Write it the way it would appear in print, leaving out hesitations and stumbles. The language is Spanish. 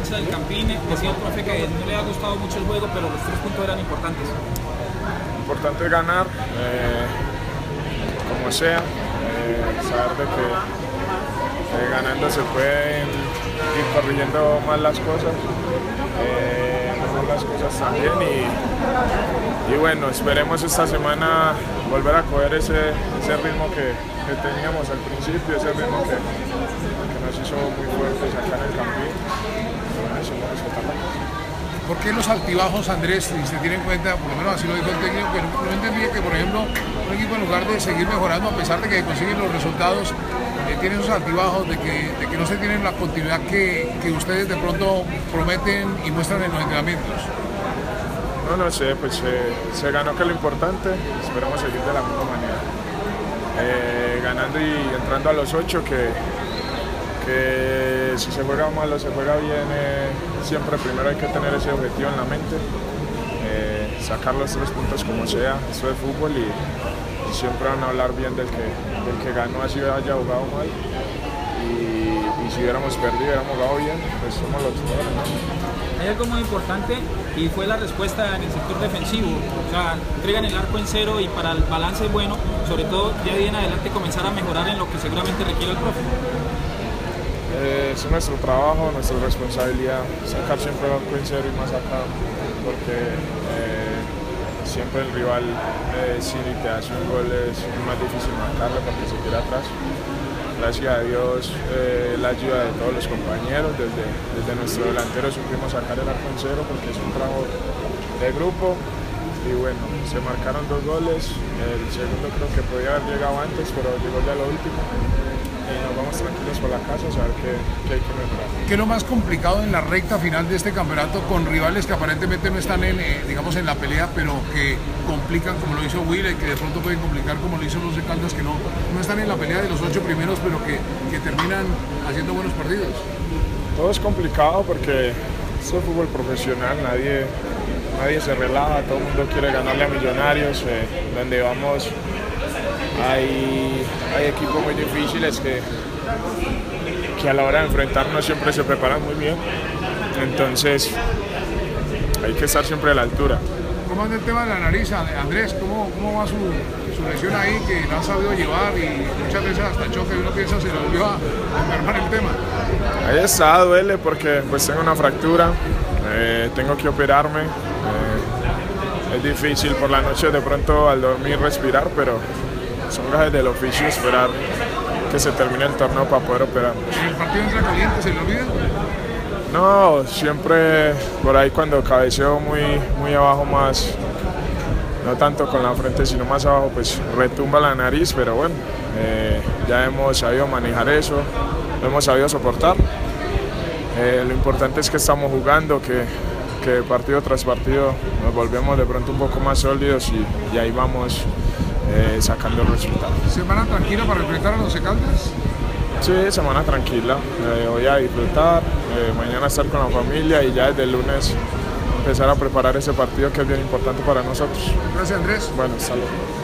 cancha del Campín, decía el profe que no le ha gustado mucho el juego, pero los 3 puntos eran importantes. Importante es ganar, como sea, saber de que ganando se pueden ir corrigiendo más las cosas, mejor las cosas también y bueno, esperemos esta semana volver a coger ese ritmo que teníamos al principio, ese ritmo que nos hizo muy fuertes acá en el Campín. ¿Por qué los altibajos, Andrés, si se tiene en cuenta, por lo menos así lo dijo el técnico, que no entendía que, por ejemplo, un equipo en lugar de seguir mejorando, a pesar de que consiguen los resultados, tiene esos altibajos de que no se tienen la continuidad que ustedes de pronto prometen y muestran en los entrenamientos? No sé, pues se ganó, que es lo importante, esperamos seguir de la misma manera. Ganando y entrando a los 8, que si se juega mal o se juega bien, siempre primero hay que tener ese objetivo en la mente, sacar los 3 puntos como sea, esto es fútbol y siempre van a hablar bien del que ganó, así haya jugado mal, y si hubiéramos perdido, hubiéramos jugado bien, pues somos los jugadores, ¿no? Hay algo muy importante y fue la respuesta en el sector defensivo, o sea, entregan el arco en 0 y para el balance bueno, sobre todo ya de en adelante comenzar a mejorar en lo que seguramente requiere el profe. Es nuestro trabajo, nuestra responsabilidad, sacar siempre el arco en 0 y más acá, porque siempre el rival, si te hace un gol, es más difícil marcarlo porque se tira atrás. Gracias a Dios, la ayuda de todos los compañeros, desde nuestro delantero supimos sacar el arco en 0 porque es un trabajo de grupo. Y bueno, se marcaron 2 goles, el segundo creo que podía haber llegado antes, pero llegó ya lo último. Y nos vamos tranquilos por la casa a saber qué hay que mejorar. ¿Qué es lo más complicado en la recta final de este campeonato con rivales que aparentemente no están digamos, en la pelea, pero que complican como lo hizo Huila y que de pronto pueden complicar como lo hizo los de Caldas, que no están en la pelea de los 8 primeros, pero que terminan haciendo buenos partidos? Todo es complicado porque esto es fútbol profesional, nadie se relaja, todo el mundo quiere ganarle a Millonarios, donde vamos. Hay equipos muy difíciles que a la hora de enfrentarnos siempre se preparan muy bien, entonces hay que estar siempre a la altura. ¿Cómo anda el tema de la nariz, Andrés? ¿Cómo va su lesión ahí que la han sabido llevar y muchas veces hasta choque y uno piensa se lo volvió a enfermar el tema? Ahí está, duele porque pues tengo una fractura, tengo que operarme, es difícil por la noche de pronto al dormir respirar, pero son gajes del oficio esperar que se termine el torneo para poder operar. ¿El partido entra caliente, se le olvida? No, siempre por ahí cuando cabeceo muy abajo más, no tanto con la frente sino más abajo, pues retumba la nariz, pero bueno, ya hemos sabido manejar eso, lo hemos sabido soportar. Lo importante es que estamos jugando, que partido tras partido nos volvemos de pronto un poco más sólidos y ahí vamos sacando el resultado. ¿Semana tranquila para enfrentar a los Caldas? Sí, semana tranquila, voy a disfrutar, mañana estar con la familia y ya desde el lunes empezar a preparar ese partido que es bien importante para nosotros. Gracias, Andrés. Bueno, hasta luego.